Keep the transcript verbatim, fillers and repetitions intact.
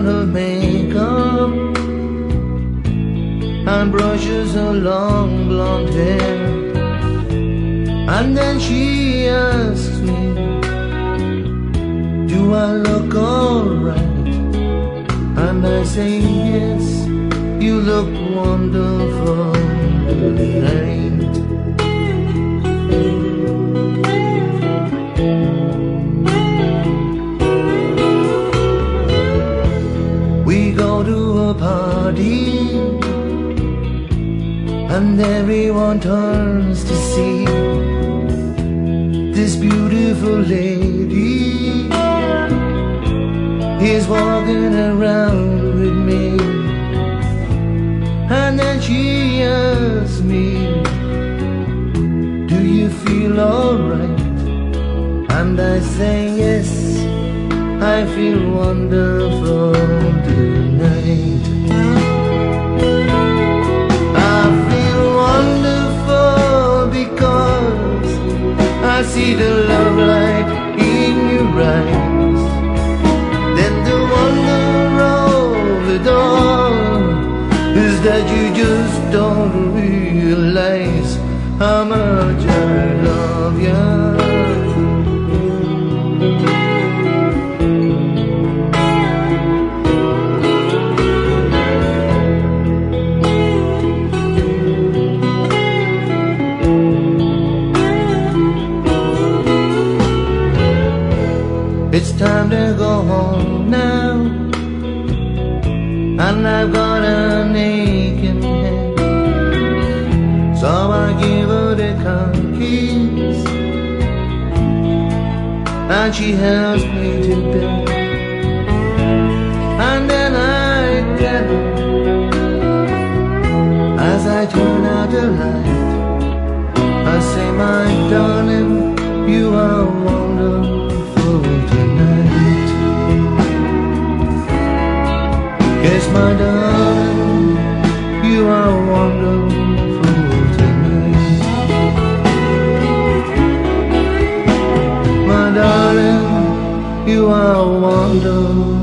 on her makeup and brushes her long blonde hair. And then she asks me, do I look alright? And I say yes, you look wonderful tonight. We go to a party and everyone turns to see this beautiful lady is walking around with me. And then she asks me, do you feel alright? And I say yes, I feel wonderful tonight. I feel wonderful because I see the love light in your eyes. Then the wonder of it all is that you just don't realize how much I love you. It's time to go home now, and I've got an aching head. So I give her the car keys, and she helps me to bed. And then I tell her, as I turn out the light, I say, my darling, you are wonderful tonight. Yes, my darling, you are wonderful tonight. My darling, you are wonderful.